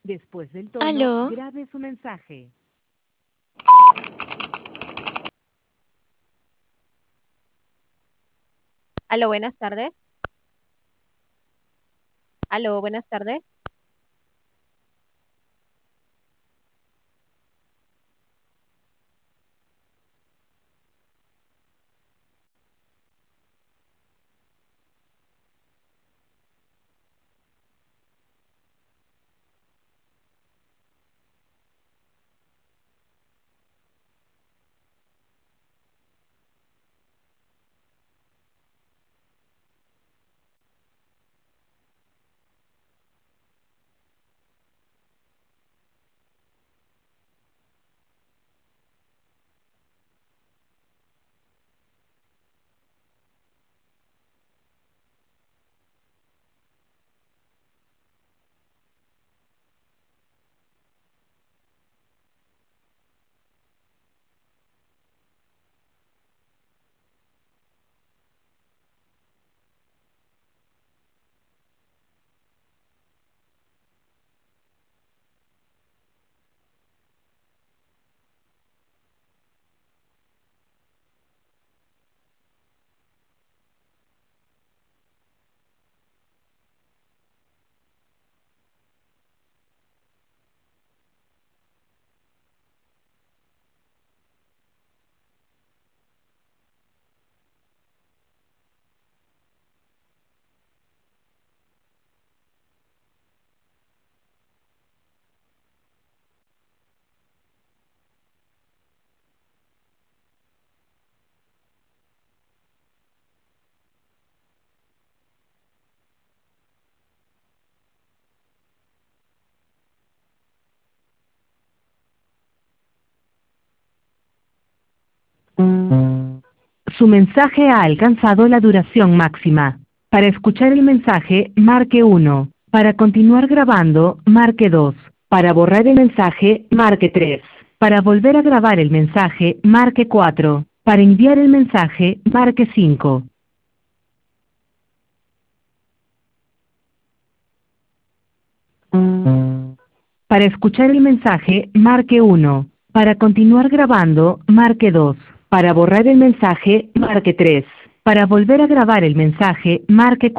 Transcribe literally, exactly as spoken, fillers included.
Después del tono, Aló. grabe su mensaje. Aló, buenas tardes. Aló, buenas tardes. Su mensaje ha alcanzado la duración máxima. Para escuchar el mensaje, marque uno. Para continuar grabando, marque dos. Para borrar el mensaje, marque tres. Para volver a grabar el mensaje, marque cuatro. Para enviar el mensaje, marque cinco. Para escuchar el mensaje, marque uno. Para continuar grabando, marque dos. Para borrar el mensaje, marque tres. Para volver a grabar el mensaje, marque cuatro.